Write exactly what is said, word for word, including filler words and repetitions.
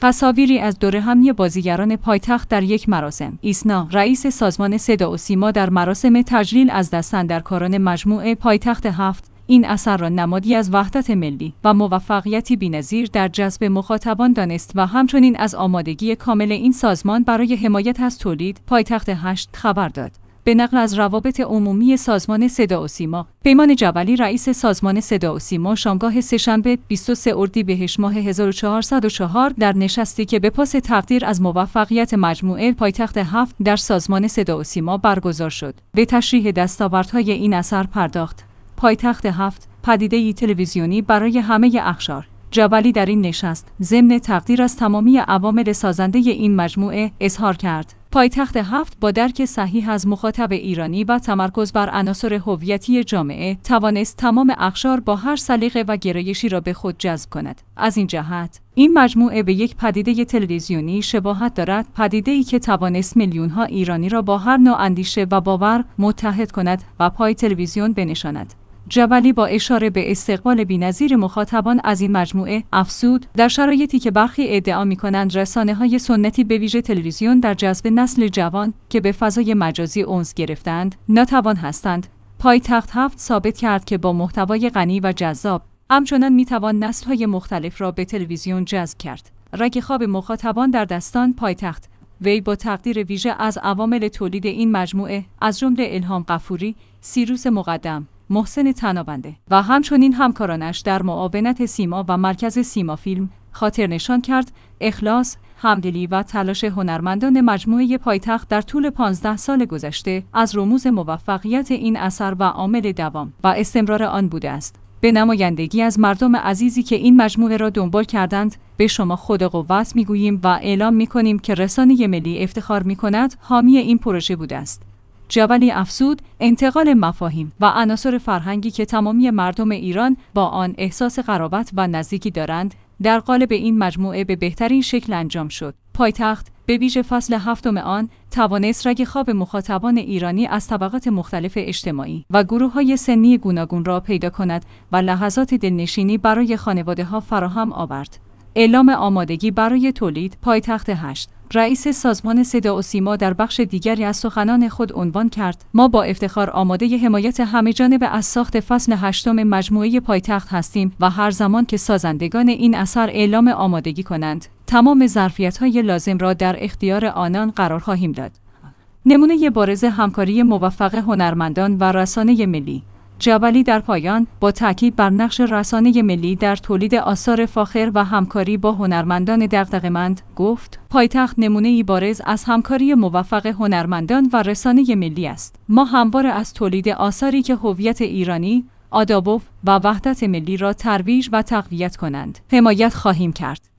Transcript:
تصاویری از دور همی بازیگران پایتخت در یک مراسم. ایسنا، رئیس سازمان صدا و سیما، در مراسم تجلیل از دست اندرکاران مجموعه پایتخت هفت این اثر را نمادی از وحدت ملی و موفقیتی بی‌نظیر در جذب مخاطبان دانست و همچنین از آمادگی کامل این سازمان برای حمایت از تولید پایتخت هشت خبر داد. به نقل از روابط عمومی سازمان صدا و سیما، پیمان جبلی، رئیس سازمان صدا و سیما، شامگاه سه‌شنبه بیست و سوم اردیبهشت ماه هزار و چهارصد و چهار در نشستی که به پاس تقدیر از موفقیت مجموعه پایتخت هفت در سازمان صدا و سیما برگزار شد، به تشریح دستاوردهای این اثر پرداخت. پایتخت هفت، پدیده‌ای تلویزیونی برای همه اقشار. جبلی در این نشست ضمن تقدیر از تمامی عوامل سازنده این مجموعه اظهار کرد: پایتخت هفت با درک صحیح از مخاطب ایرانی و تمرکز بر عناصر هویتی جامعه توانست تمام اقشار با هر سلیقه و گرایشی را به خود جذب کند. از این جهت این مجموعه به یک پدیده تلویزیونی شباهت دارد، پدیده‌ای که توانست میلیون‌ها ایرانی را با هر نوع اندیشه و باور متحد کند و پای تلویزیون بنشاند. جبلی با اشاره به استقبال بی‌نظیر مخاطبان از این مجموعه افزود: در شرایطی که برخی ادعا می‌کنند رسانه‌های سنتی به ویژه تلویزیون در جذب نسل جوان که به فضای مجازی انس گرفتند ناتوان هستند، پایتخت هفت ثابت کرد که با محتوای غنی و جذاب همچنان می‌توان نسل‌های مختلف را به تلویزیون جذب کرد. رگ خواب مخاطبان در دستان پایتخت. وی با تقدیر ویژه از عوامل تولید این مجموعه از جمله الهام غفوری، سیروس مقدم، محسن تنابنده و همچنین همکارانش در معاونت سیما و مرکز سیما فیلم خاطر نشان کرد اخلاص، همدلی و تلاش هنرمندان مجموعه پایتخت در طول پانزده سال گذشته از رموز موفقیت این اثر و عامل دوام و استمرار آن بوده است. به نمایندگی از مردم عزیزی که این مجموعه را دنبال کردند، به شما خود قوت میگوییم و اعلام میکنیم که رسانه ملی افتخار میکند حامی این پروژه بوده است. جبلی افزود: انتقال مفاهیم و عناصر فرهنگی که تمامی مردم ایران با آن احساس قرابت و نزدیکی دارند، در قالب این مجموعه به بهترین شکل انجام شد. پایتخت به ویژه فصل هفتم آن توانست رگ خواب مخاطبان ایرانی از طبقات مختلف اجتماعی و گروه‌های سنی گوناگون را پیدا کند و لحظات دلنشینی برای خانواده‌ها فراهم آورد. اعلام آمادگی برای تولید پایتخت هشت. رئیس سازمان صدا و سیما در بخش دیگری از سخنان خود عنوان کرد: ما با افتخار آماده حمایت همه‌جانبه از ساخت فصل هشتم مجموعه پایتخت هستیم و هر زمان که سازندگان این اثر اعلام آمادگی کنند، تمام ظرفیت‌های لازم را در اختیار آنان قرار خواهیم داد. نمونه بارز همکاری موفق هنرمندان و رسانه ملی. جبلی در پایان با تاکید بر نقش رسانه ملی در تولید آثار فاخر و همکاری با هنرمندان دغدغه‌مند گفت: پایتخت نمونه‌ای بارز از همکاری موفق هنرمندان و رسانه ملی است. ما همواره از تولید آثاری که هویت ایرانی، آداب و وحدت ملی را ترویج و تقویت کنند حمایت خواهیم کرد.